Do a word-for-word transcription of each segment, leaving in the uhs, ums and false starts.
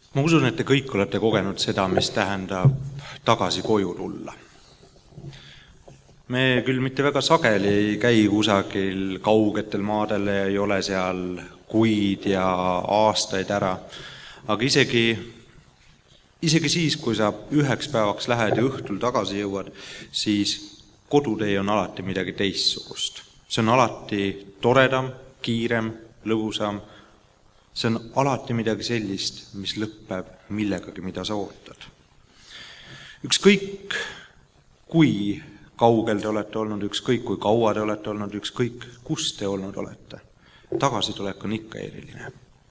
Ma usun, et te kõik olete kogenud seda, mis tähendab tagasi koju tulla. Me küll mitte väga sageli ei käi kusagil kaugetel maadel ja ei ole seal kuid ja aastaid ära, aga isegi, isegi siis, kui sa üheks päevaks lähed ja õhtul tagasi jõuad, siis kodutee on alati midagi teistsugust. See on alati toredam, kiirem, lõbusam. See on alati midagi sellist, mis lõpeb millegagi, mida sa ootad. Ükskõik, kui kaugel te olete olnud, ükskõik, kui kaua te olete olnud, ükskõik, kus te olnud olete, tagasitulek on ikka eriline.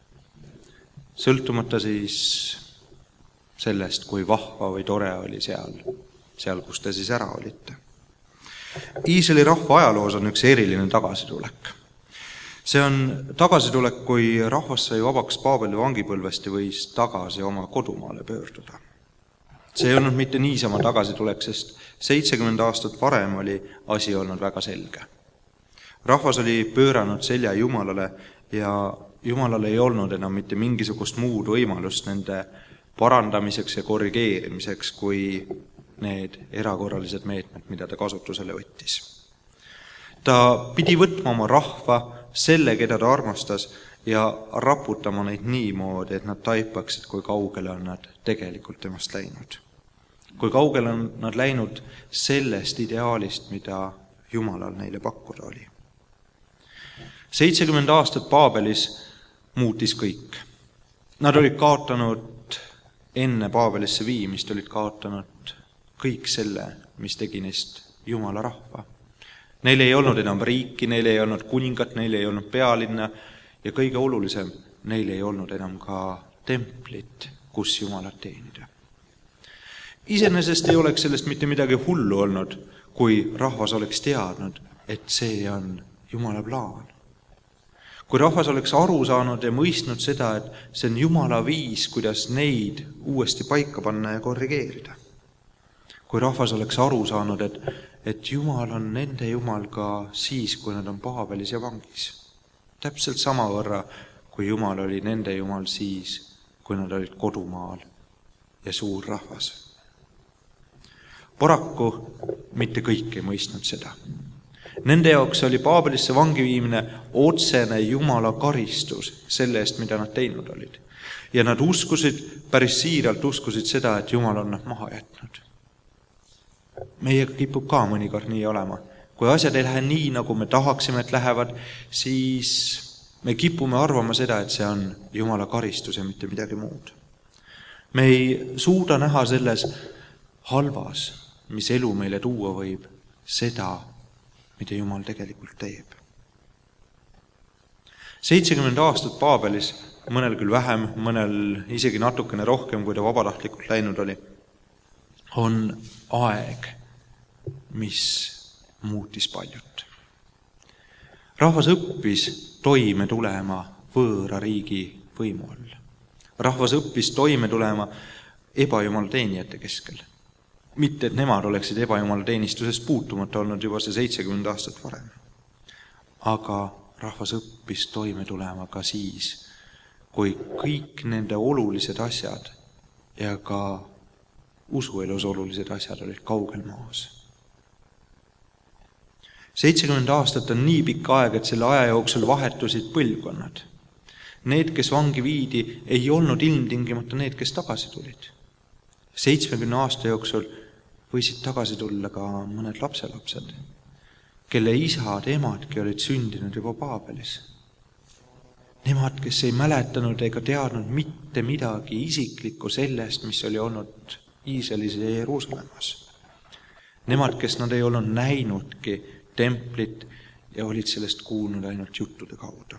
Sõltumata siis sellest, kui vahva või tore oli seal, seal, kus te siis ära olite. Iisraeli rahva ajaloos on üks eriline tagasitulek. See on tagasitulek, kui rahvas sai vabaks Paabeli vangipõlvest ja võis tagasi oma kodumaale pöörduda. See ei olnud mitte niisama tagasitulek, sest seitsekümmend aastat varem oli asi olnud väga selge. Rahvas oli pööranud selja Jumalale ja Jumalal ei olnud enam mitte mingisugust muud võimalust nende parandamiseks ja korrigeerimiseks kui need erakorralised meetmed, mida ta kasutusele võttis. Ta pidi võtma oma rahva, selle, keda ta armastas, ja raputama neid niimoodi, et nad taipaksid, kui kaugele on nad tegelikult temast läinud. Kui kaugele on nad läinud sellest ideaalist, mida Jumalal neile pakkuda oli. seitsekümmend aastat Paabelis muutis kõik. Nad olid kaotanud enne Paabelisse viimist, olid kaotanud kõik selle, mis tegi neist Jumala rahva. Neil ei olnud enam riiki, neil ei olnud kuningat, neil ei olnud pealinna ja kõige olulisem, neil ei olnud enam ka templit, kus Jumalat teenida. Iseenesest ei oleks sellest mitte midagi hullu olnud, kui rahvas oleks teadnud, et see on Jumala plaan. Kui rahvas oleks aru saanud ja mõistnud seda, et see on Jumala viis, kuidas neid uuesti paika panna ja korrigeerida. Kui rahvas oleks aru saanud, et, et Jumal on nende Jumal ka siis, kui nad on Paabelis ja vangis. Täpselt sama võrra, kui Jumal oli nende Jumal siis, kui nad olid kodumaal ja suur rahvas. Paraku mitte kõik ei mõistnud seda. Nende jaoks oli Paabelisse vangi viimine otsene Jumala karistus selle eest, mida nad teinud olid. Ja nad uskusid, päris siiralt uskusid seda, et Jumal on nad maha jätnud. Meiega kipub ka mõnikord nii olema. Kui asjad ei lähe nii, nagu me tahaksime, et lähevad, siis me kipume arvama seda, et see on Jumala karistus ja mitte midagi muud. Me ei suuda näha selles halvas, mis elu meile tuua võib, seda, mida Jumal tegelikult teeb. seitsekümmend aastat Paabelis, mõnel küll vähem, mõnel isegi natukene rohkem, kui ta vabatahtlikult läinud oli, on aeg, mis muutis paljut. Rahvas õppis toime tulema võõra riigi võimu all. Rahvas õppis toime tulema ebajumala teenijate keskel. Mitte, et nemad oleksid ebajumala teenistusest puutumata olnud juba see seitsekümmend aastat varem. Aga rahvas õppis toime tulema ka siis, kui kõik nende olulised asjad ja ka usuelus olulised asjad olid kaugel maas. seitsekümmend aastat on nii pikk aeg, et selle aja jooksul vahetusid põlvkonnad. Need, kes vangi viidi, ei olnud ilmtingimata need, kes tagasi tulid. seitsmekümne aasta jooksul võisid tagasi tulla ka mõned lapselapsed, kelle isad, emadki olid sündinud juba Paabelis. Nemad, kes ei mäletanud ega teadnud mitte midagi isiklikku sellest, mis oli olnud Iisraelis ja Jeruusalemmas. Nemad, kes nad ei olnud näinudki templit ja olid sellest kuulnud ainult juttude kaudu.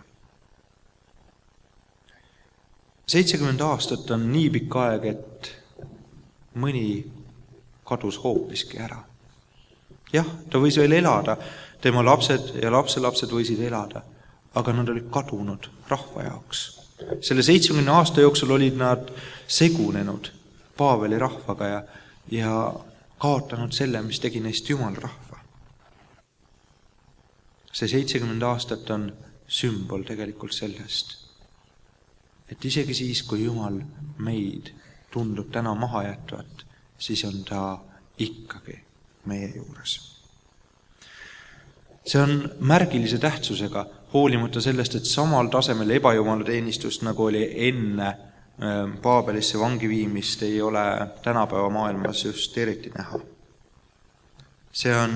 seitsekümmend aastat on nii pikk aeg, et mõni kadus hoopiski ära. Jah, ta võis veel elada, tema lapsed ja lapselapsed võisid elada, aga nad olid kadunud rahva jaoks. Selle seitsekümne aasta jooksul olid nad segunenud Paaveli rahvaga ja, ja kaotanud selle, mis tegi neist Jumala rahva. See seitsekümmend aastat on sümbol tegelikult sellest, et isegi siis, kui Jumal meid tundub täna maha jätvat, siis on ta ikkagi meie juures. See on märgilise tähtsusega, hoolimata sellest, et samal tasemel ebajumala teenistust, nagu oli enne Paabelisse vangi viimist, ei ole tänapäeva maailmas just eriti näha. See on,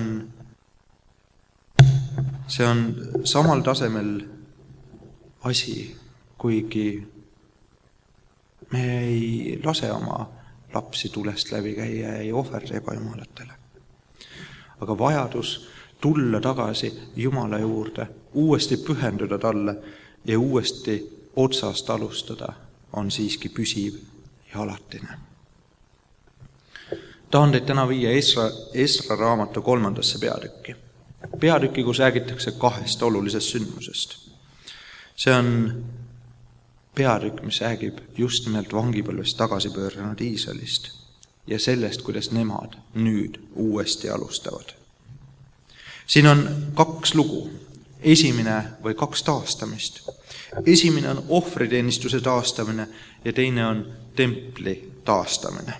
see on samal tasemel asi, kuigi me ei lase oma lapsi tulest läbi käia ja ei ohverda ebajumalatele. Aga vajadus tulla tagasi Jumala juurde, uuesti pühenduda talle ja uuesti otsast alustada on siiski püsiv ja alatine. Tahan teid täna viia Esra, Esra raamatu kolmandasse peatükki. Peatükki, kus räägitakse kahest olulisest sündmusest. See on peatükk, mis räägib just nimelt vangipõlvest tagasi pööranud Iisraelist ja sellest, kuidas nemad nüüd uuesti alustavad. Siin on kaks lugu, esimene või kaks taastamist. Esimene on ohvriteenistuse taastamine ja teine on templi taastamine.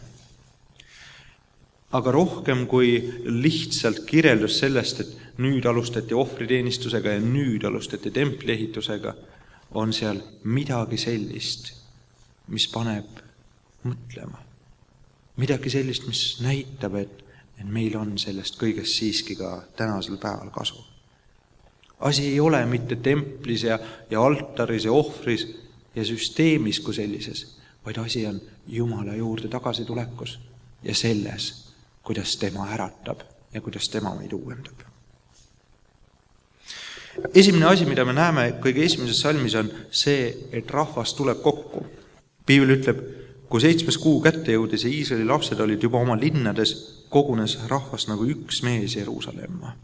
Aga rohkem kui lihtsalt kirjeldus sellest, et nüüd alustati ohvriteenistusega ja nüüd alustati templi ehitusega, on seal midagi sellist, mis paneb mõtlema. Midagi sellist, mis näitab, et et meil on sellest kõigest siiski ka tänasel päeval kasu. Asi ei ole mitte templis ja, ja altaris ja ohvris ja süsteemis kui sellises, vaid asi on Jumala juurde tagasi tulekus ja selles, kuidas tema äratab ja kuidas tema meid uuendab. Esimene asi, mida me näeme kõige esimeses salmis, on see, et rahvas tuleb kokku. Piibel ütleb, kui seitsmes kuu kätte jõudis ja Iisraeli lapsed olid juba oma linnades, kogunes rahvas nagu üks mees Jeruusalemma.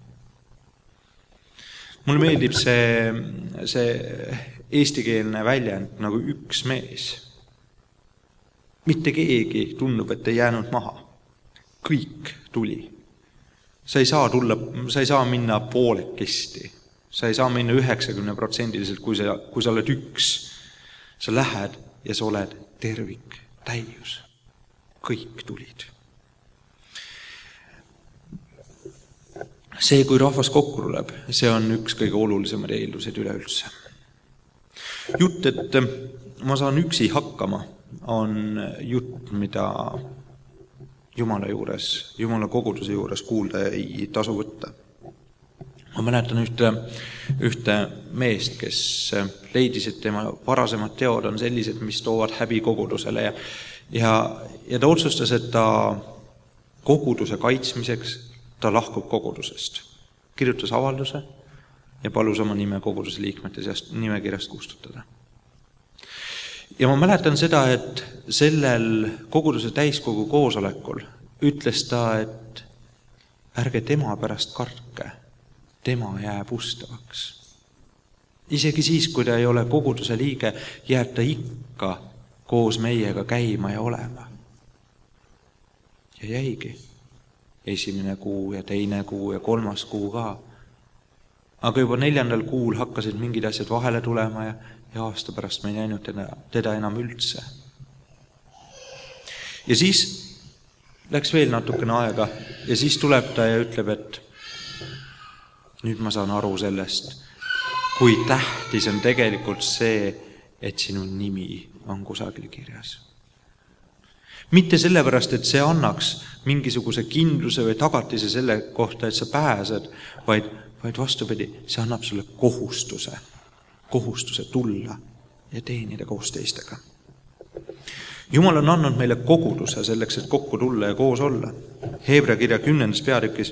Mulle meeldib see, see eestikeelne väljend nagu üks mees. Mitte keegi tundub, et ei jäänud maha. Kõik tuli. Sa ei saa, tulla, sa ei saa minna poolekesti. Sa ei saa minna üheksakümne protsendiliselt, kui sa, kui sa oled üks. Sa lähed ja sa oled tervik, täius. Kõik tulid. See, kui rahvas kokku tuleb, see on üks kõige olulisemad eeldused üleüldse. Jutt, et ma saan üksi hakkama, on jutt, mida Jumala juures, Jumala koguduse juures kuulda ei tasu võtta. Ma mäletan ühte, ühte meest, kes leidis, et tema varasemad teod on sellised, mis toovad häbi kogudusele ja, ja, ja ta otsustas, et ta koguduse kaitsmiseks ta lahkub kogudusest. Kirjutas avalduse ja palus oma nime koguduse liikmete seast nimekirjast kustutada. Ja ma mäletan seda, et sellel koguduse täiskogu koosolekul ütles ta, et ärge tema pärast kartke, tema jääb ustavaks. Isegi siis, kui ta ei ole koguduse liige, jääb ta ikka koos meiega käima ja olema. Ja jäigi. Esimene kuu ja teine kuu ja kolmas kuu ka. Aga juba neljandal kuul hakkasid mingid asjad vahele tulema ja, ja aasta pärast me ei näinud teda, teda enam üldse. Ja siis läks veel natukene aega ja siis tuleb ta ja ütleb, et nüüd ma saan aru sellest, kui tähtis on tegelikult see, et sinu nimi on kusagil kirjas. Mitte sellepärast, et see annaks mingisuguse kindluse või tagatise selle kohta, et sa pääsed, vaid, vaid vastupidi, see annab sulle kohustuse, kohustuse tulla ja teenida koos teistega. Jumal on andnud meile koguduse selleks, et kokku tulla ja koos olla. Heebrea kirja kümnendas peatükis.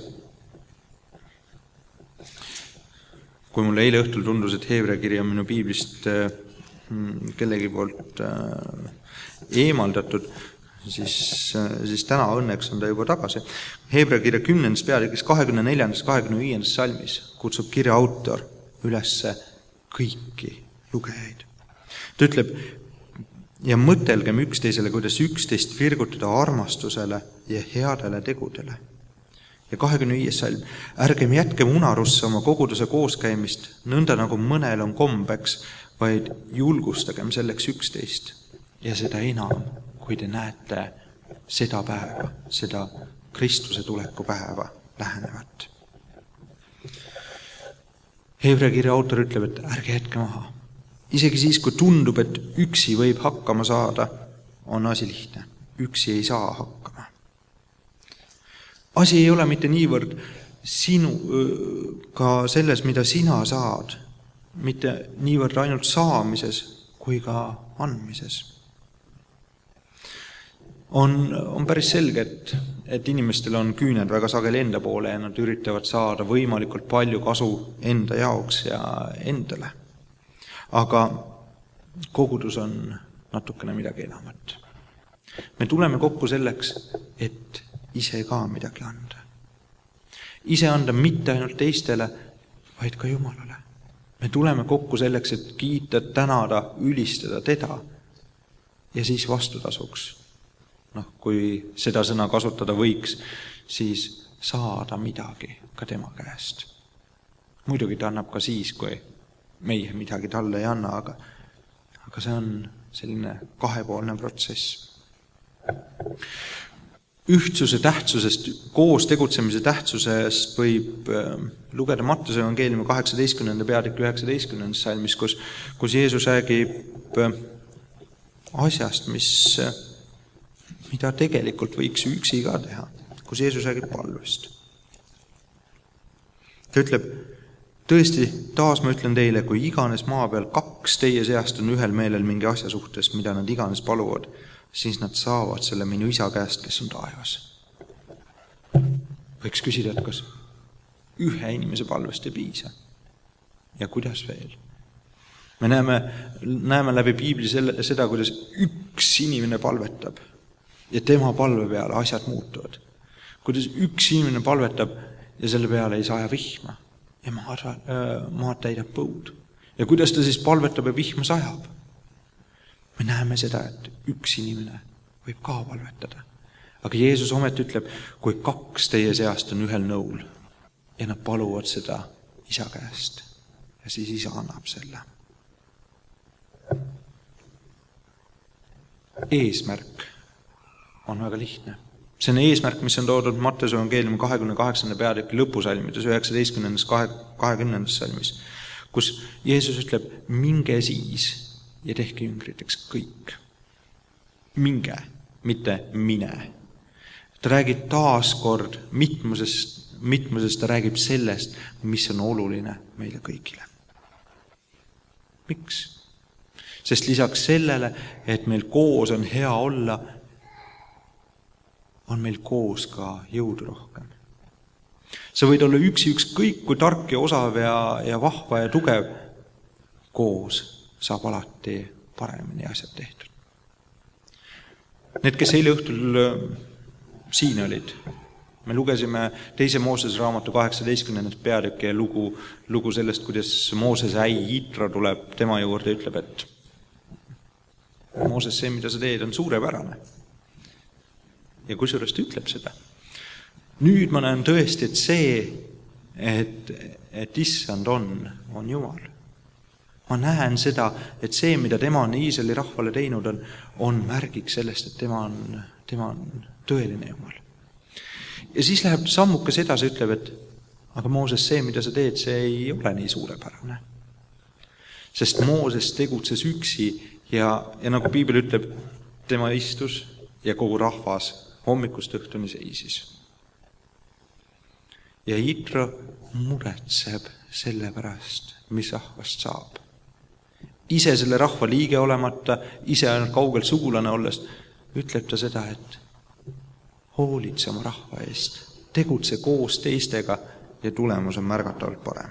Kui mulle eile õhtul tundus, et Heebrea kirja on minu piiblist kellegi poolt eemaldatud, Siis, siis täna õnneks on ta juba tagasi. Heebrea kirja kümnendas peatükis kahekümne neljandas kahekümne viiendas salmis kutsub kirja autor üles kõiki lugejaid. Ta ütleb, ja mõtelgem üksteisele, kuidas üksteist virgutada armastusele ja headele tegudele. Ja kahekümne viies salm. Ärgem jätkem unarusse oma koguduse kooskäimist, nõnda nagu mõnel on kombeks, vaid julgustagem selleks üksteist. Ja seda enam, kui te näete seda päeva, seda Kristuse tuleku päeva lähenevat. Hebra kirja autor ütleb, et ärge jätke maha. Isegi siis, kui tundub, et üksi võib hakkama saada, on asi lihtne. Üksi ei saa hakkama. Asi ei ole mitte niivõrd sinu, ka selles, mida sina saad, mitte niivõrd ainult saamises, kui ka andmises. On, on päris selge, et, et inimestel on küüned väga sageli enda poole ja nad üritavad saada võimalikult palju kasu enda jaoks ja endale. Aga kogudus on natukene midagi enamat. Me tuleme kokku selleks, et ise ka midagi anda. Ise anda mitte ainult teistele, vaid ka Jumalale. Me tuleme kokku selleks, et kiita, tänada, ülistada teda ja siis vastutasuks. Noh, kui seda sõna kasutada võiks, siis saada midagi ka tema käest. Muidugi ta annab ka siis, kui meie midagi talle ei anna, aga, aga see on selline kahepoolne protsess. Ühtsuse tähtsusest, koos tegutsemise tähtsusest võib lugeda Mattuse evangeeliumi kaheksateistkümnenda peatükki üheksateistkümnendas salmis, kus, kus Jeesus räägib asjast, mis, mida tegelikult võiks üksi ka teha, kus Jeesus räägib palvest. Ta ütleb, tõesti, taas ma ütlen teile, kui iganes maa peal kaks teie seast on ühel meelel mingi asja suhtes, mida nad iganes paluvad, siis nad saavad selle minu isa käest, kes on taevas. Võiks küsida, et kas ühe inimese palvest ei piisa. Ja kuidas veel? Me näeme, näeme läbi Piibli selle, seda, kuidas üks inimene palvetab ja tema palve peale asjad muutuvad. Kuidas üks inimene palvetab ja selle peale ei saja vihma ja maad, maad täidab põud. Ja kuidas ta siis palvetab ja vihma sajab? Me näeme seda, et üks inimene võib ka palvetada. Aga Jeesus ometi ütleb, kui kaks teie seast on ühel nõul ja nad paluvad seda isa käest ja siis isa annab selle. Eesmärk on väga lihtne. See on eesmärk, mis on toodud Mattuse evangeeliumi kahekümne kaheksanda peatüki lõpusalmides, üheksateistkümnendas kahekümnendas salmis, kus Jeesus ütleb, minge siis ja tehke jüngriteks kõik. Minge, mitte mine. Ta räägib taaskord mitmusest, mitmusest ta räägib sellest, mis on oluline meile kõigile. Miks? Sest lisaks sellele, et meil koos on hea olla, on meil koos ka jõudu rohkem. Sa võid olla üksi ükskõik kui tark ja osav ja, ja vahva ja tugev, koos saab alati paremini asjad tehtud. Need, kes eile õhtul siin olid, me lugesime teise Moosese raamatu kaheksateistkümnendat peatükki ja lugu, lugu sellest, kuidas Moosese äi Itra tuleb tema juurde ja ütleb, et Mooses, see, mida sa teed, on suurepärane. Ja kusjuures ta ütleb seda. Nüüd ma näen tõesti, et see, et, et issand on, on Jumal. Ma näen seda, et see, mida tema on Iisraeli rahvale teinud, on, on märgiks sellest, et tema on, tema on tõeline Jumal. Ja siis läheb sammukas edasi, ütleb, et aga Mooses, see, mida sa teed, see ei ole nii suurepärane. Sest Mooses tegutses üksi ja, ja nagu Piibel ütleb, tema istus ja kogu rahvas hommikust õhtuni seisis. Ja Itra muretseb selle pärast, mis rahvast saab. Ise selle rahva liige olemata, ise ainult kaugel sugulane olles, ütleb ta seda, et hoolitse oma rahva eest, tegutse koos teistega ja tulemus on märgatavalt parem.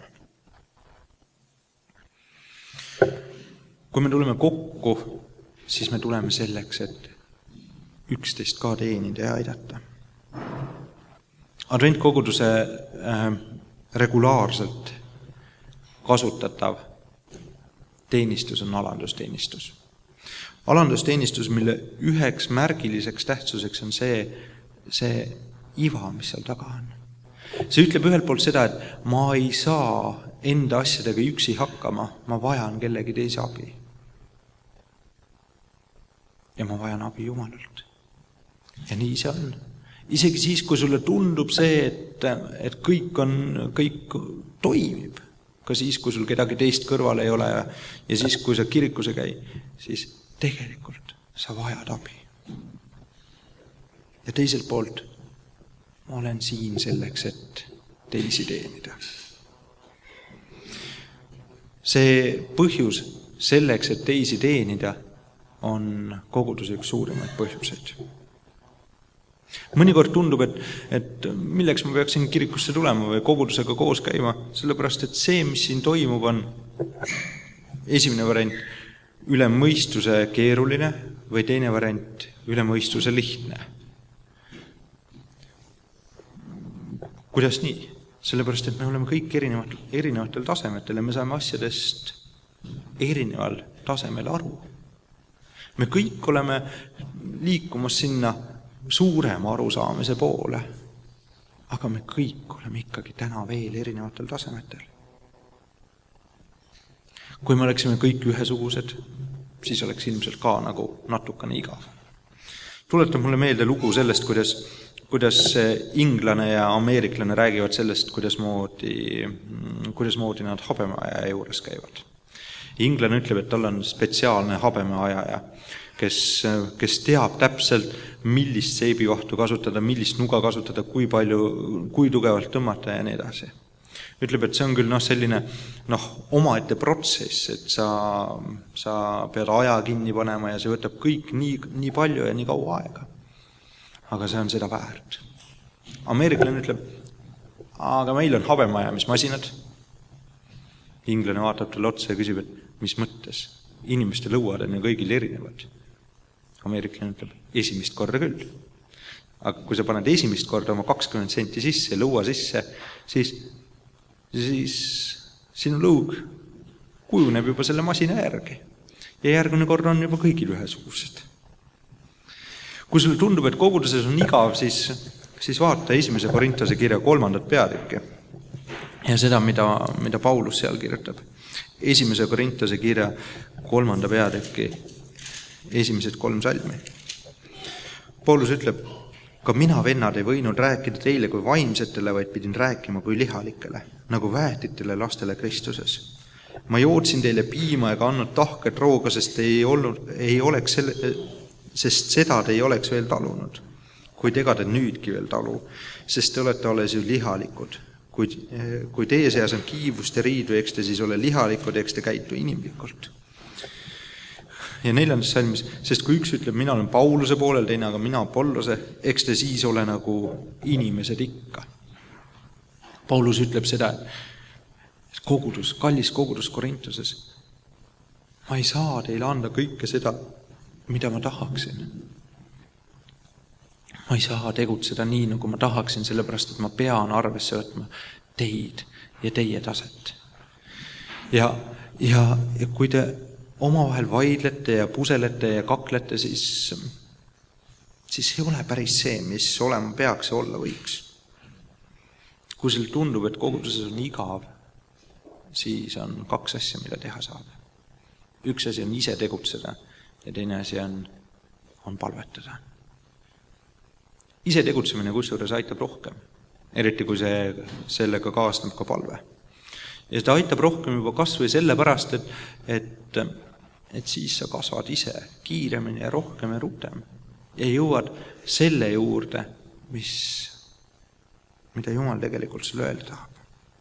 Kui me tuleme kokku, siis me tuleme selleks, et üksteist ka teenida ja aidata. Adventkoguduse äh, regulaarselt kasutatav teenistus on alandusteenistus. Alandusteenistus, mille üheks märgiliseks tähtsuseks on see, see iva, mis seal taga on. See ütleb ühelt poolt seda, et ma ei saa enda asjadega üksi hakkama, ma vajan kellegi teise abi. Ja ma vajan abi Jumalalt. Ja nii see on. Isegi siis, kui sulle tundub see, et, et kõik on, kõik toimib, ka siis, kui sul kedagi teist kõrval ei ole ja, ja siis, kui sa kirikus ei käi, siis tegelikult sa vajad abi. Ja teiselt poolt ma olen siin selleks, et teisi teenida. See põhjus selleks, et teisi teenida, on koguduse üks suurimaid põhjuseid. Mõnikord tundub, et, et milleks ma peaksin kirikusse tulema või kogudusega koos käima, sellepärast, et see, mis siin toimub, on esimene variant üle mõistuse keeruline või teine variant üle mõistuse lihtne. Kuidas nii? Sellepärast, et me oleme kõik erinevatel, erinevatel tasemetel ja me saame asjadest erineval tasemel aru. Me kõik oleme liikumas sinna suurema arusaamise poole, aga me kõik oleme ikkagi täna veel erinevatel tasemetel. Kui me oleksime kõik ühesugused, siis oleks ilmselt ka nagu natukene igav. Tuletab mulle meelde lugu sellest, kuidas, kuidas inglane ja ameeriklane räägivad sellest, kuidas moodi, kuidas moodi nad habemaaja juures käivad. Inglane ütleb, et tal on spetsiaalne habemaaja, kes, kes teab täpselt, millist seibivahtu kasutada, millist nuga kasutada, kui palju, kui tugevalt tõmmata ja nii edasi. Ütleb, et see on küll no, selline no, omaette protsess, et sa, sa pead aja kinni panema ja see võtab kõik nii, nii palju ja nii kaua aega. Aga see on seda väärt. Ameeriklane ütleb, aga meil on habemajamismasinad. Inglane vaatab talle otsa ja küsib, et mis mõttes? Inimeste lõuad on ju kõigil erinevad. Ameeriklane ütleb, esimest korda küll. Aga kui sa paned esimest korda oma kakskümmend senti sisse, lõua sisse, siis, siis sinu lõug kujuneb juba selle masina järgi. Ja järgmine kord on juba kõigil ühesugused. Kui sulle tundub, et koguduses on igav, siis, siis vaata esimese Korintuse kirja kolmandat peatükki ja seda, mida, mida Paulus seal kirjutab. Esimese Korintuse kirja kolmanda peatükki esimesed kolm salmi. Paulus ütleb, ka mina, vennad, ei võinud rääkida teile kui vaimsetele, vaid pidin rääkima kui lihalikele, nagu väetitele lastele Kristuses. Ma jootsin teile piima ega andnud tahket rooga, sest ei, olnud, ei oleks selle, sest seda te ei oleks veel talunud, kuid ega te nüüdki veel talu, sest te olete alles ju lihalikud. Kui, kui teie seas on kiivust ja riidu, eks te siis ole lihalikud, eks te käitu inimlikult. Ja neljandas salmis, sest kui üks ütleb, mina olen Pauluse poolel, teine aga mina Apollose, eks te siis ole nagu inimesed ikka. Paulus ütleb seda, et kogudus, kallis kogudus Korintuses, ma ei saa teile anda kõike seda, mida ma tahaksin. Ma ei saa tegutseda nii, nagu ma tahaksin, sellepärast, et ma pean arvesse võtma teid ja teie taset. Ja, ja, ja kui te omavahel vaidlete ja puselete ja kaklete, siis, siis ei ole päris see, mis olema peaks ja olla võiks. Kui seal tundub, et koguduses on igav, siis on kaks asja, mida teha saab. Üks asi on ise tegutseda ja teine asi on, on palvetada. Ise tegutsemine kusjuures aitab rohkem, eriti kui see, sellega kaasneb ka palve. Ja seda aitab rohkem juba kas või sellepärast, et, et, et siis sa kasvad ise kiiremini ja rohkem ja rutem ja jõuad selle juurde, mis, mida Jumal tegelikult sulle öelda tahab.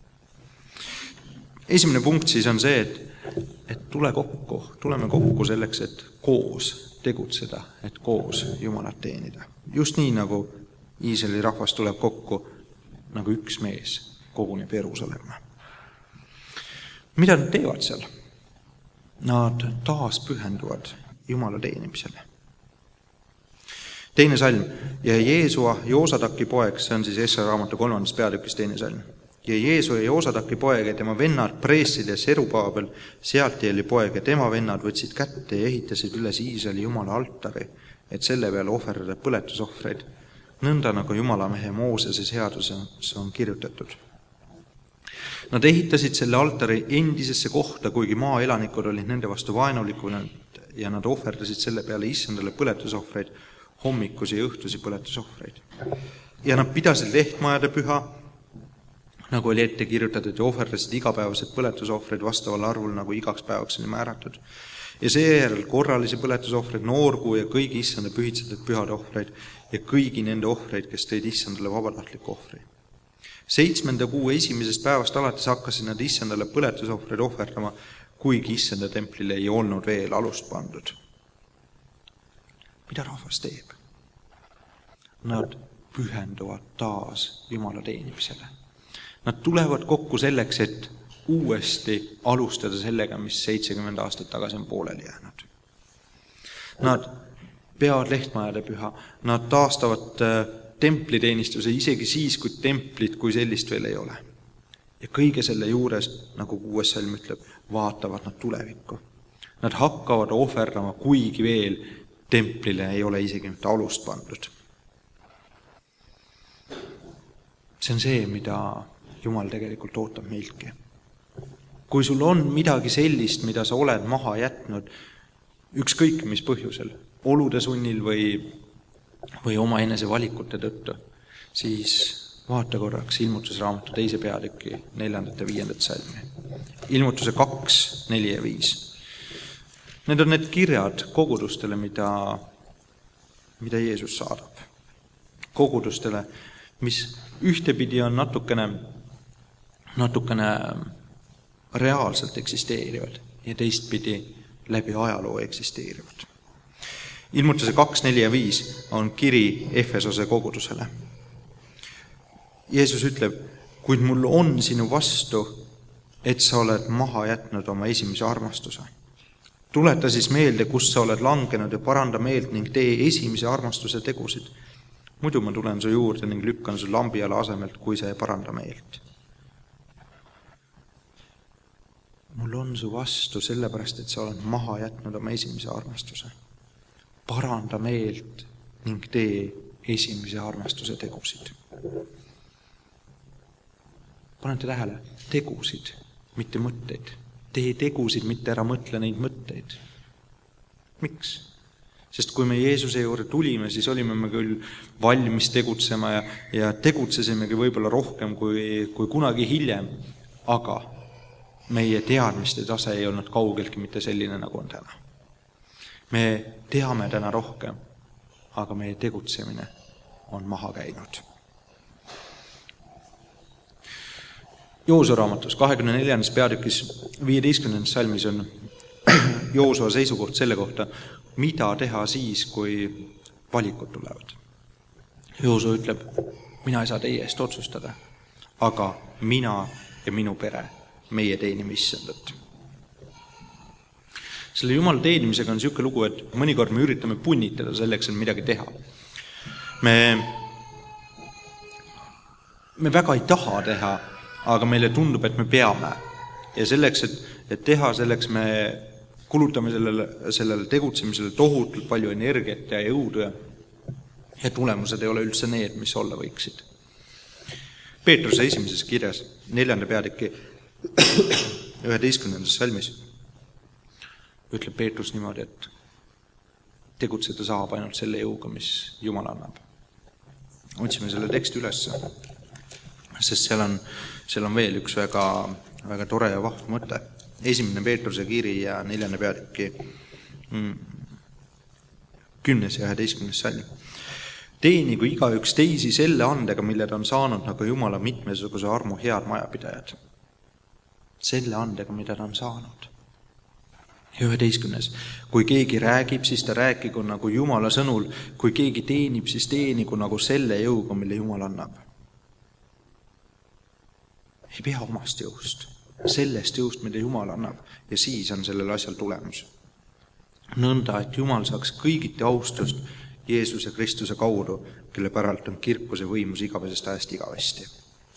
Esimene punkt siis on see, et, et tule kokku, tuleme kokku selleks, et koos tegutseda, et koos Jumalat teenida. Just nii, nagu Iisraeli rahvas tuleb kokku, nagu üks mees koguneb Jeruusalemma. Mida nad teevad seal? Nad taas pühenduvad Jumala teenimisele. Teine salm. Ja Jeesua, Joosadaki poeg, see on siis Essa raamatu kolmandas peatükis teine salm. Ja Jeesu ja Joosadaki poeg ja tema vennad Preesid ja Serubaabel, Sealtieli poeg ja tema vennad võtsid kätte ja ehitasid üles Iisraeli Jumala altari, et selle peale ohverdada põletusohvreid, nõnda nagu Jumala mehe Moosese seaduses on kirjutatud. Nad ehitasid selle altari endisesse kohta, kuigi maaelanikud olid nende vastu vaenulikud ja nad ohverdasid selle peale issandale põletusohvreid, hommikusi ja õhtusi põletusohvreid. Ja nad pidasid lehtmajade püha, nagu oli ette kirjutatud, ja ohverdasid igapäevased põletusohvreid vastaval arvul, nagu igaks päevaks oli määratud. Ja seejärel korralisi põletusohvreid, noorkuu ja kõigi issanda pühitsetud pühade ohvreid ja kõigi nende ohvreid, kes tõid issandale vabatahtliku ohvri. Seitsmenda kuu esimesest päevast alates hakkasid nad issandale põletusohvreid ohverdama, kuigi issanda templile ei olnud veel alust pandud. Mida rahvas teeb? Nad pühenduvad taas Jumala teenimisele. Nad tulevad kokku selleks, et uuesti alustada sellega, mis seitsekümmend aastat tagasi on pooleli jäänud. Nad peavad lehtmajade püha, nad taastavad templiteenistuse isegi siis, kui templit kui sellist veel ei ole. Ja kõige selle juures, nagu kuues salm ütleb, vaatavad nad tulevikku. Nad hakkavad ohverdama, kuigi veel templile ei ole isegi mitte alust pandud. See on see, mida Jumal tegelikult ootab meiltki. Kui sul on midagi sellist, mida sa oled maha jätnud, ükskõik mis põhjusel, olude sunnil või, või oma enese valikute tõttu, siis vaata korraks ilmutusraamatu teise peatüki neljandat ja viiendat salmi. Ilmutuse kaks, neli ja viis. Need on need kirjad kogudustele, mida, mida Jeesus saadab. Kogudustele, mis ühtepidi on natukene, natukene reaalselt eksisteerivad ja teistpidi läbi ajaloo eksisteerivad. Ilmutuse kaks, neli ja viis on kiri Efesose kogudusele. Jeesus ütleb, kuid mul on sinu vastu, et sa oled maha jätnud oma esimese armastuse. Tuleta siis meelde, kus sa oled langenud ja paranda meelt ning tee esimese armastuse tegusid. Muidu ma tulen su juurde ning lükkan su lambiala asemelt, kui sa ei paranda meelt. Mul on su vastu sellepärast, et sa oled maha jätnud oma esimese armastuse. Paranda meelt ning tee esimese armastuse tegusid. Panete tähele, tegusid, mitte mõtteid. Tee tegusid, mitte ära mõtle neid mõtteid. Miks? Sest kui me Jeesuse juurde tulime, siis olime me küll valmis tegutsema ja, ja tegutsesimegi võib-olla rohkem kui, kui kunagi hiljem, aga meie teadmiste tase ei olnud kaugeltki mitte selline, nagu on täna. Me teame täna rohkem, aga meie tegutsemine on maha käinud. Joosua raamatus kahekümne neljandas peatükis viieteistkümnendas salmis on Joosua seisukoht selle kohta, mida teha siis, kui valikud tulevad. Joosua ütleb, mina ei saa teie eest otsustada, aga mina ja minu pere, meie teenime issandat. Selle Jumala teenimisega on niisugune lugu, et mõnikord me üritame punnitada selleks, et midagi teha. Me, me väga ei taha teha, aga meile tundub, et me peame. Ja selleks, et, et teha, selleks me kulutame sellele, sellele tegutsemisele tohutult palju energiat ja jõudu ja, ja tulemused ei ole üldse need, mis olla võiksid. Peetruse esimeses kirjas, neljanda peatüki üheteistkümnendas salmis ütleb Peetrus niimoodi, et tegutseda saab ainult selle jõuga, mis Jumal annab. Otsime selle teksti üles, sest seal on, seal on veel üks väga, väga tore ja vahv mõte. Esimene Peetruse kiri ja neljanda peatüki kümnes ja üheteistkümnes salm. Teenigu igaüks teisi selle andega, mille ta on saanud nagu Jumala mitmesuguse armu head majapidajad. Selle andega, mida ta on saanud. Ja üheteistkümnes. Kui keegi räägib, siis ta rääkigu nagu Jumala sõnul. Kui keegi teenib, siis teenigu nagu selle jõuga, mille Jumal annab. Ei pea omast jõust. Sellest jõust, mida Jumal annab. Ja siis on sellel asjal tulemus. Nõnda, et Jumal saaks kõigiti austust Jeesuse Kristuse kaudu, kelle päralt on kirkuse võimus igavesest ajast igavesti.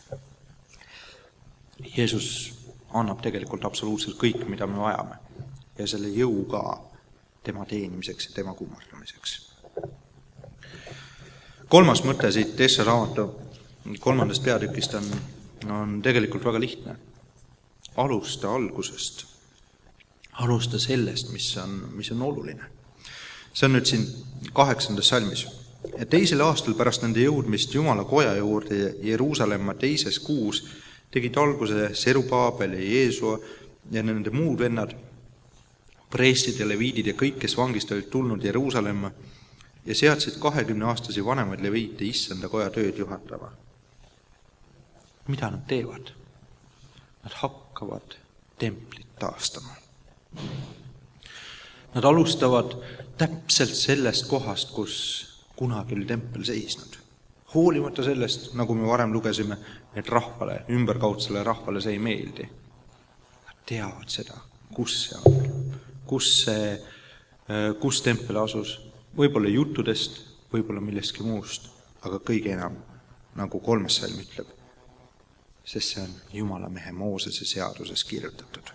Jeesus annab tegelikult absoluutselt kõik, mida me vajame. Ja selle jõu ka tema teenimiseks ja tema kummardamiseks. kolmas mõte siit Esra raamatu kolmandast peatükist on, on tegelikult väga lihtne. Alusta algusest. Alusta sellest, mis on, mis on oluline. See on nüüd siin kaheksandas salmis. Ja teisel aastal pärast nende jõudmist Jumala koja juurde Jeruusalemma teises kuus tegid alguse Serubaabel ja Jeesua ja nende muud vennad, preestid ja leviidid ja kõik, kes vangist olid tulnud Jeruusalemma ja seadsid kahekümne aastasi vanemaid leviite issanda koja tööd juhatama. Mida nad teevad? Nad hakkavad templit taastama. Nad alustavad täpselt sellest kohast, kus kunagi oli tempel seisnud. Hoolimata sellest, nagu me varem lugesime, et rahvale, ümberkaudsele rahvale see ei meeldi. Nad teavad seda, kus see on, kus, see, kus tempel asus. Võib-olla juttudest, võib-olla millestki muust, aga kõige enam, nagu kolmas salm ütleb, sest see on Jumala mehe Moosese seaduses kirjutatud.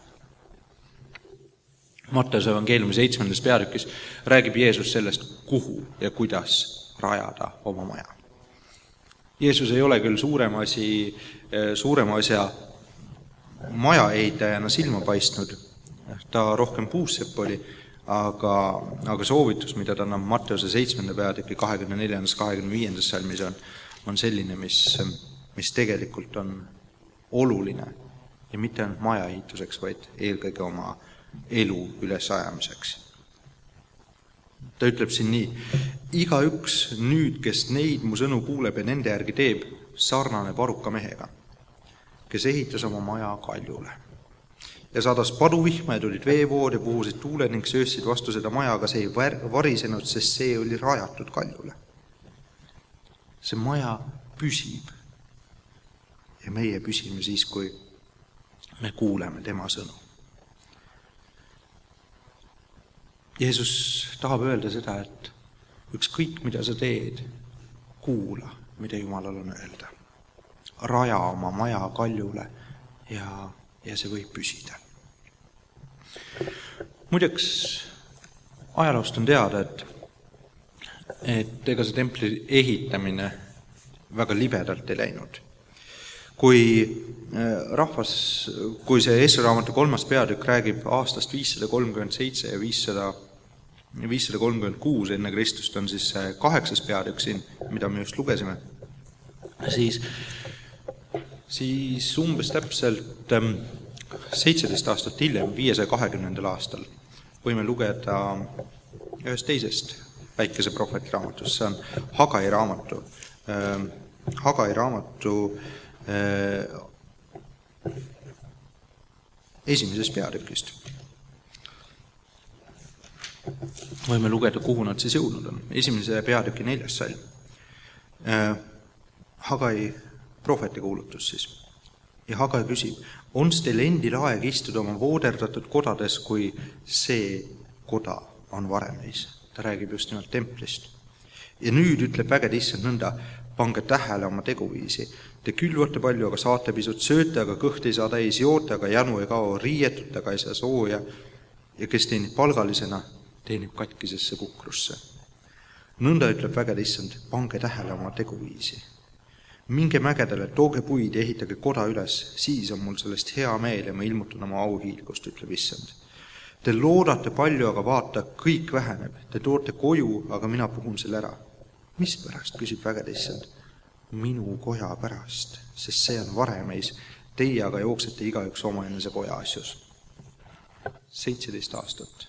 Matteuse evangeeliumi seitsmendas peatükis räägib Jeesus sellest, kuhu ja kuidas rajada oma maja. Jeesus ei ole küll suurema, asi, suurema asja maja ehitajana silma paistnud, ta rohkem puussepp oli, aga, aga soovitus, mida ta annab Matteuse seitsmenda peatüki kahekümne neljandas kahekümne viiendas salmis on, on selline, mis, mis tegelikult on oluline ja mitte ainult maja ehituseks, vaid eelkõige oma elu ülesajamiseks. Ta ütleb siin nii, igaüks nüüd, kes neid mu sõnu kuuleb ja nende järgi teeb, sarnaneb aruka mehega, kes ehitas oma maja kaljule. Ja saadas paduvihma ja tulid veevood ja puhusid tuule ning söössid vastu seda maja, aga see ei varisenud, sest see oli rajatud kaljule. See maja püsib ja meie püsime siis, kui me kuuleme tema sõnu. Jeesus tahab öelda seda, et ükskõik, mida sa teed, kuula, mida Jumalal on öelda. Raja oma maja kaljule ja, ja see võib püsida. Muideks ajaloost on teada, et, et ega see templi ehitamine väga libedalt ei läinud. Kui rahvas, kui see Esra raamatu kolmas peatükk räägib aastast viissada kolmkümmend seitse ja viissada kolmkümmend kuus enne Kristust on siis kaheksas peatükk siin, mida me just lugesime, siis, siis umbes täpselt seitseteist aastat hiljem, viiesaja kahekümnendal aastal, võime lugeda ühest teisest väikese prohveti raamatust, see on Hagai raamatu. Hagai raamatu esimesest peatükist. Võime lugeda, kuhu nad siis jõudnud on. Esimese peatüki neljas salm. Hagai prohveti kuulutus siis. Ja Hagai küsib, on teil endil aeg istuda oma vooderdatud kodades, kui see koda on varemeis? Ta räägib just nimelt templist. Ja nüüd ütleb vägede issand nõnda, pange tähele oma teguviisi. Te külvate palju, aga saate pisut, sööte, aga kõht ei saa täis, joote, aga janu ei kao, riietute, aga ei saa sooja. Ja kes teenib palgalisena, teenib katkisesse kukrusse. Nõnda ütleb vägede issand, pange tähele oma teguviisi. Minge mägedele, tooge puid ja ehitage koda üles, siis on mul sellest hea meel ja ma ilmutan oma auhiilgust, ütleb issand. Te loodate palju, aga vaata, kõik väheneb. Te toote koju, aga mina puhun selle ära. Mis pärast, küsib vägede issand? Minu koja pärast, sest see on varemeis. Teie aga jooksete igaüks oma enne see koja asjus. seitseteist aastat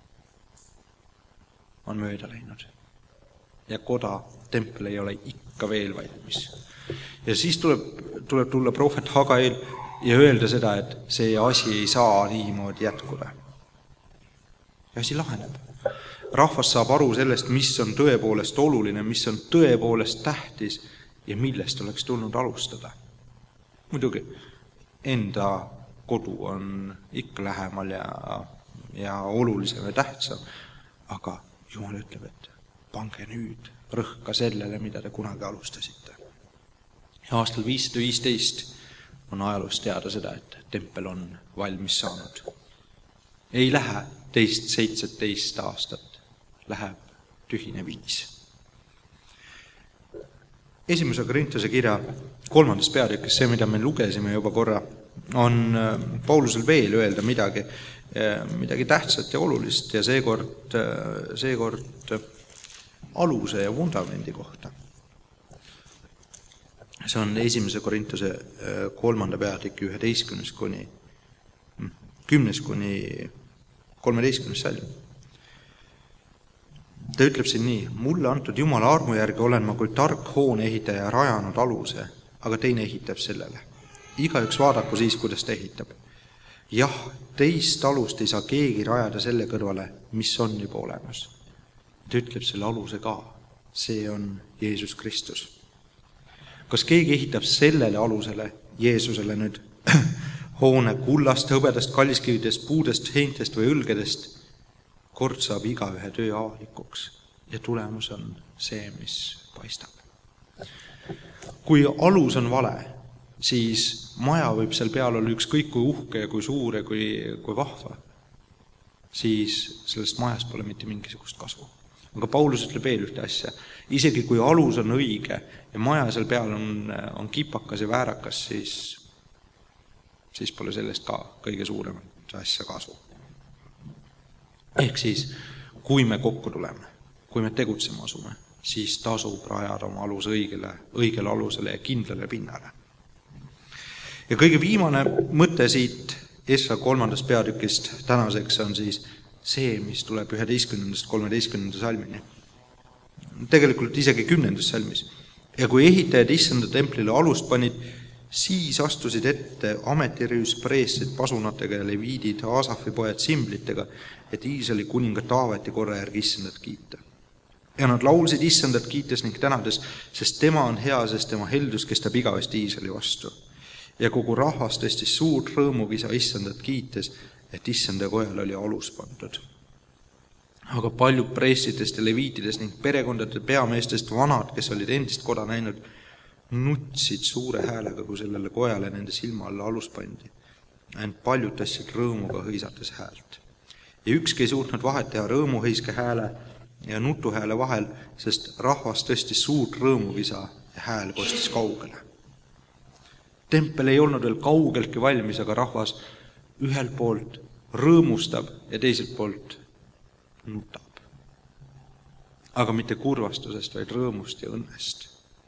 on mööda läinud. Ja koda, tempel ei ole ikka veel valmis. Ja siis tuleb, tuleb tulla prohvet Hagail ja öelda seda, et see asi ei saa niimoodi jätkuda. Ja asi laheneb. Rahvas saab aru sellest, mis on tõepoolest oluline, mis on tõepoolest tähtis ja millest oleks tulnud alustada. Muidugi, enda kodu on ikka lähemal ja, ja olulisem ja tähtsam, aga Jumal ütleb, et pange nüüd rõhka sellele, mida te kunagi alustasite. Ja aastal viissada viisteist on ajaloost teada seda, et tempel on valmis saanud. Ei lähe teist seitseteist aastat, läheb tühine viis. esimese Korintuse kirja kolmandas peatükis, see, mida me lugesime juba korra, on Paulusel veel öelda midagi, midagi tähtsat ja olulist ja seekord, seekord aluse ja vundamendi kohta. See on esimese Korintuse kolmanda peatüki üheteistkümnes kuni kümnes kuni kolmeteistkümnes salm. Ta ütleb siin nii: mulle antud Jumala armu järgi olen ma kui tark hooneehitaja rajanud aluse, aga teine ehitab sellele. Igaüks vaadaku siis, kuidas ta ehitab. Jah, teist alust ei saa keegi rajada selle kõrvale, mis on juba olemas. Ta ütleb selle aluse ka. See on Jeesus Kristus. Kas keegi ehitab sellele alusele, Jeesusele nüüd hoone kullast, hõbedast, kalliskividest, puudest, heintest või õlgedest, kord saab igaühe töö avalikuks ja tulemus on see, mis paistab. Kui alus on vale, siis maja võib seal peal olla ükskõik kui uhke ja kui suur ja kui, kui vahva, siis sellest majast pole mitte mingisugust kasu. Aga Paulus ütleb veel ühte asja. Isegi kui alus on õige ja maja seal peal on, on kipakas ja väärakas, siis, siis pole sellest ka kõige suuremat asja kasu. Ehk siis, kui me kokku tuleme, kui me tegutsema asume, siis tasub rajada oma alus õigele, õigele alusele ja kindlale pinnale. Ja kõige viimane mõte siit Esra kolmandast peatükist tänaseks on siis see, mis tuleb üheteistkümnendast kolmeteistkümnenda salmini. Tegelikult isegi kümnendas salmis. Ja kui ehitajad issanda templile alust panid, siis astusid ette ametirüüs preestrid pasunatega ja leviidid, Aasafi pojad simblitega, et Iisraeli kuninga Taaveti korra järgi issandat kiita. Ja nad laulsid issandat kiites ning tänades, sest tema on hea, sest tema heldus kestab igavesti Iisraeli vastu. Ja kogu rahvas tõstis suurt rõõmuvisa issandat kiites, et issanda kojal oli alus pandud. Aga paljud preestritest ja leviitidest ning perekondade peameestest vanad, kes olid endist koda näinud, nutsid suure häälega, kui sellele kojale nende silma alla alus pandi. Ent paljud tassid rõõmuga hõisates häält. Ja ükski ei suutnud vahet teha rõõmuhõiske hääle ja nutuhääle vahel, sest rahvas tõstis suurt rõõmuvisa ja hääl kostis kaugele. Tempel ei olnud veel kaugeltki valmis, aga rahvas ühelt poolt rõõmustab ja teiselt poolt nutab. Aga mitte kurvastusest, vaid rõõmust ja õnnest.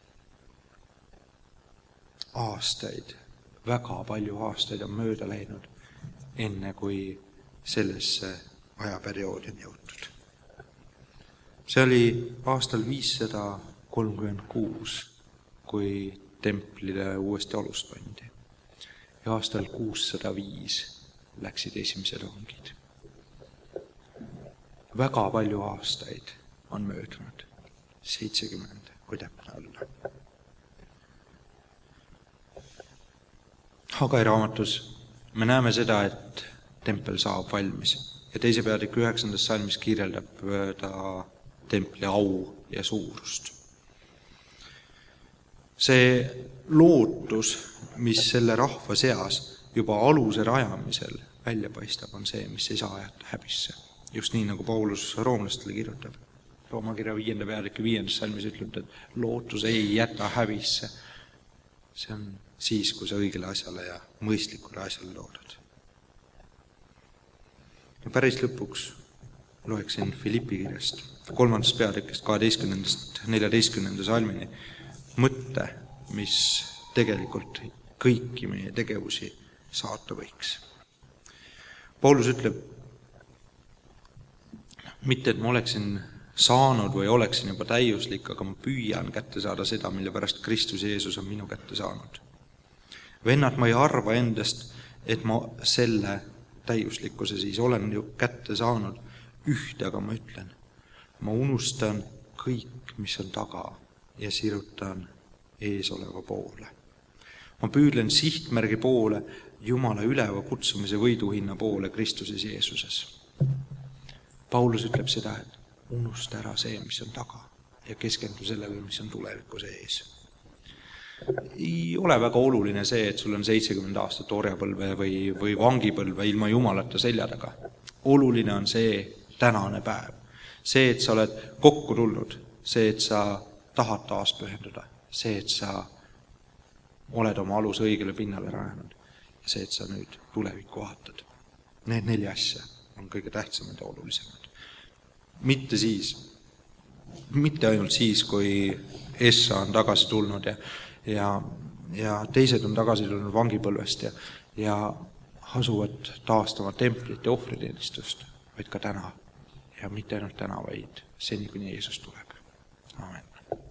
Aastaid, väga palju aastaid on mööda läinud, enne kui sellesse ajaperioodi on jõutud. See oli aastal viissada kolmkümmend kuus, kui templile uuesti alust pandi. Ja aastal kuussada viis läksid esimesed rongid. Väga palju aastaid on möödunud, seitsekümmend, kui täpne olla. Hagai raamatus me näeme seda, et tempel saab valmis ja teise peatüki üheksandas salmis kirjeldab ta templi au ja suurust. See lootus, mis selle rahva seas juba aluse rajamisel välja paistab, on see, mis ei saa jätta häbisse. Just nii, nagu Paulus roomlastele kirjutab. Rooma kirja viienda peatüki viiendas salmis ütleb, et lootus ei jäta häbisse. See on siis, kui sa õigele asjale ja mõistlikule asjale loodad. Ja päris lõpuks loeksin Filippi kirjast, kolmandast peatükist, kaheteistkümnendast neljateistkümnenda salmini, mõtte, mis tegelikult kõiki meie tegevusi saata võiks. Paulus ütleb, mitte et ma oleksin saanud või oleksin juba täiuslik, aga ma püüan kätte saada seda, mille pärast Kristus Jeesus on minu kätte saanud. Vennad, ma ei arva endast, et ma selle täiuslikkuse siis olen ju kätte saanud ühte, aga ma ütlen, ma unustan kõik, mis on taga ja sirutan eesoleva poole. Ma püüdlen sihtmärgi poole, Jumala üleva kutsumise võiduhinna poole Kristuses Jeesuses. Paulus ütleb seda, et unusta ära see, mis on taga ja keskendu sellele, mis on tulevikus ees. Ei ole väga oluline see, et sul on seitsekümmend aastat orjapõlve või, või vangipõlve ilma Jumalata selja taga. Oluline on see tänane päev. See, et sa oled kokku tulnud, see, et sa tahad taas pühenduda, see, et sa oled oma alus õigele pinnale rajanud ja see, et sa nüüd tulevikku vaatad. Need neli asja on kõige tähtsamad ja olulisemad. Mitte siis, mitte ainult siis, kui Essa on tagasi tulnud ja, ja, ja teised on tagasi tulnud vangipõlvest ja, ja asuvad taastama templit ja ohvriteenistust, vaid ka täna. Ja mitte ainult täna, vaid seni, kuni Jeesus tuleb. Amen.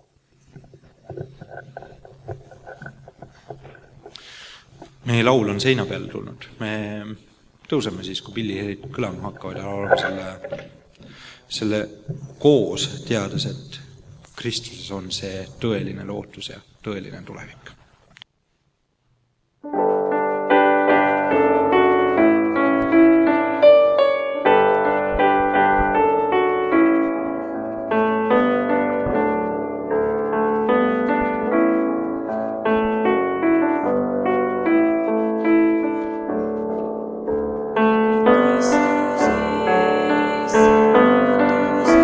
Meie laul on seina peal tulnud. Me tõuseme siis, kui pilliherid kõlama hakkavad ja oleme selle, selle koos teades, et Kristuses on see tõeline lootus ja tõeline tulevik.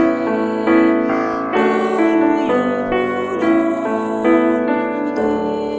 Thank you.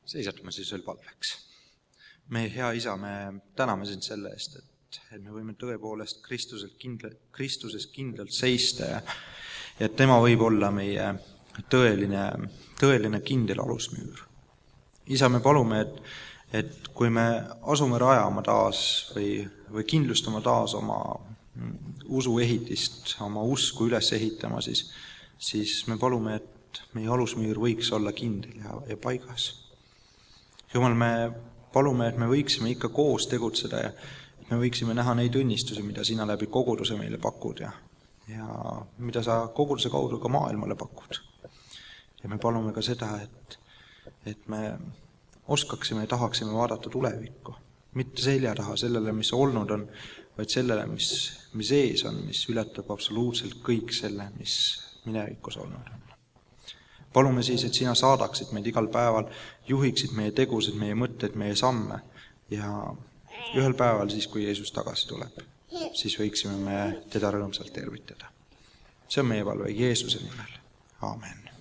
Seisatume siis veel palveks. Meie hea Isa, me täname sind selle eest, et, et me võime tõepoolest Kristuselt kindla, Kristuses kindlalt seista ja, ja et tema võib olla meie tõeline, tõeline kindel alusmüür. Isa, me palume, et, et kui me asume rajama taas või, või kindlustama taas oma usuehitist, oma usku üles ehitama, siis, siis me palume, et meie alusmüür võiks olla kindel ja, ja paigas. Jumal, me palume, et me võiksime ikka koos tegutseda ja et me võiksime näha neid õnnistusi, mida sina läbi koguduse meile pakud ja, ja mida sa koguduse kaudu ka maailmale pakud. Ja me palume ka seda, et, et me oskaksime ja tahaksime vaadata tulevikku, mitte selja taha sellele, mis olnud on, vaid sellele, mis, mis ees on, mis ületab absoluutselt kõik selle, mis minevikus olnud on. Palume siis, et sina saadaksid meid igal päeval, juhiksid meie tegusid, meie mõtted, meie samme ja ühel päeval siis, kui Jeesus tagasi tuleb, siis võiksime me teda rõõmsalt tervitada. See on meie palve Jeesuse nimel. Aamen.